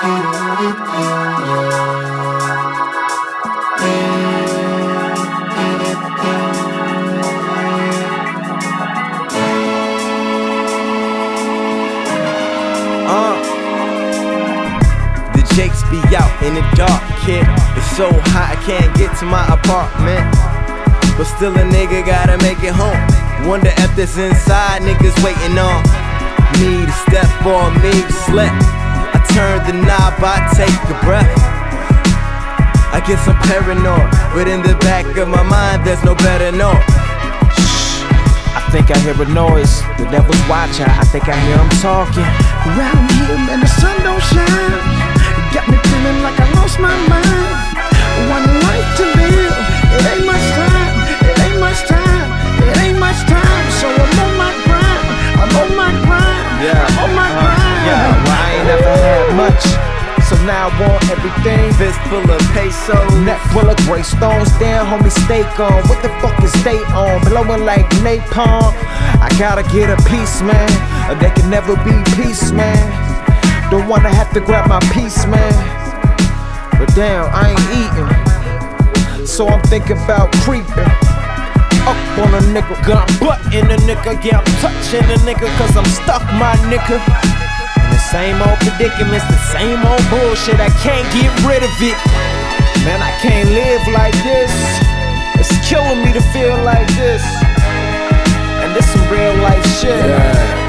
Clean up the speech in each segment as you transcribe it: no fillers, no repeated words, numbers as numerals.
The Jakes be out in the dark, kid. It's so hot I can't get to my apartment, but still a nigga gotta make it home. Wonder if this inside niggas waiting on me to step or me to slip. I turn the knob, I take a breath. I get some paranoid, but in the back of my mind there's no better noise. I think I hear a noise, the devil's watching. I think I hear him talking. Around here, man, the sun don't shine. It got me feeling like I lost my mind. One life to live, it ain't much time. It ain't much time. It ain't much time. So I'm on my grind. I'm on my grind. I'm on my grind. Well, I ain't never had much, so now I want everything. Fist full of pesos, neck full of gray stones. Damn, homie, steak on. What the fuck is they on? Blowing like napalm. I gotta get a piece, man, or there can never be peace, man. Don't wanna have to grab my piece, man, but damn, I ain't eating, so I'm thinking about creeping up on a nigga. Gun butt in a nigga, yeah, I'm touching a nigga, cause I'm stuck, my nigga. The same old predicaments, the same old bullshit, I can't get rid of it. Man, I can't live like this. It's killing me to feel like this. And this some real life shit.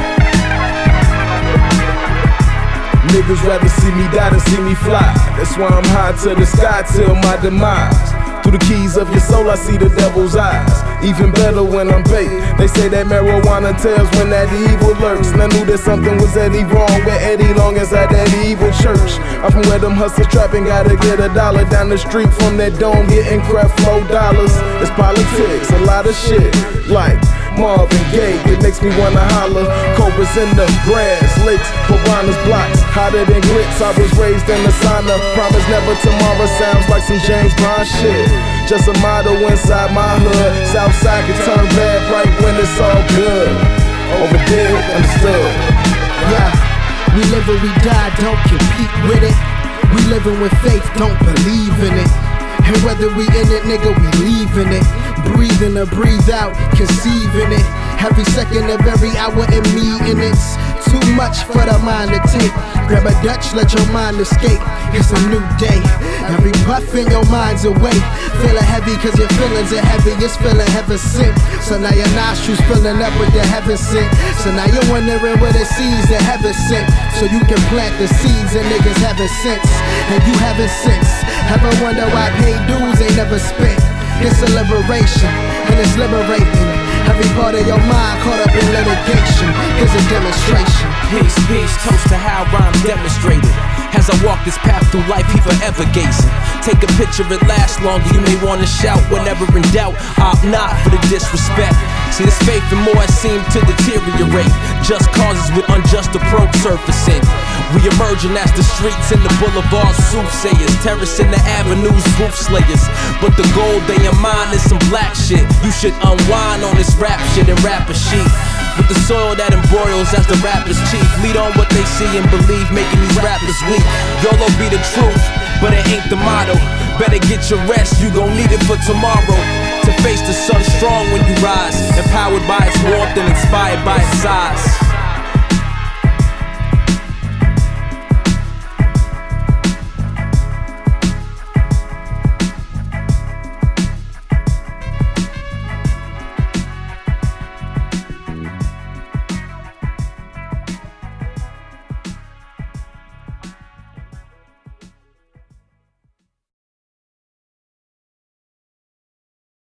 Niggas rather see me die than see me fly. That's why I'm high to the sky till my demise. Through the keys of your soul I see the devil's eyes. Even better when I'm baked. They say that marijuana tells when that evil lurks. And I knew that something was Eddie wrong with Eddie long inside that evil church. I'm from where them hustlers trapping, gotta get a dollar down the street from that dome, getting craft flow dollars. It's politics, a lot of shit like Marvin Gaye, it makes me wanna holler. Cobras in the grass, lakes, piranhas, blocks, hotter than grits. I was raised in the sauna. Promise never tomorrow sounds like some James Bond shit. Just a motto inside my hood. Southside can turn bad right when it's all good. Over there, understood. Yeah, we live or we die, don't compete with it. We living with faith, don't believe in it. And whether we in it, nigga, we leaving it. Breathing or breathe out, conceiving it. Every second of every hour in me, and it's too much for the mind to take. Grab a Dutch, let your mind escape. It's a new day. Every puff in your mind's awake. Feeling heavy cause your feelings are heavy. It's feeling heaven sent. So now your nostrils filling up with the heaven sent. So now you're wondering where the seeds that heaven sent. So you can plant the seeds and niggas haven't sense. And you haven't sense. Ever wonder why paid dues ain't never spent? It's a liberation, and it's liberating. Every part of your mind caught up in litigation. Here's a demonstration. Peace, peace, toast to how rhymes demonstrated. As I walk this path through life, he forever gazing. Take a picture, it lasts longer. You may wanna shout whenever in doubt. Opt not for the disrespect. See, this faith and more seem to deteriorate. Just causes with unjust approach surfacing. We emerging as the streets and the boulevards soothsayers. Terracing the avenues, roof slayers. But the gold they in mind is some black shit. You should unwind on this rap shit and rapper sheet. With the soil that embroils as the rapper's chief. Lead on what they see and believe, making these rappers weak. YOLO be the truth, but it ain't the motto. Better get your rest, you gon' need it for tomorrow. To face the sun strong when you rise, empowered by its warmth and inspired by its size.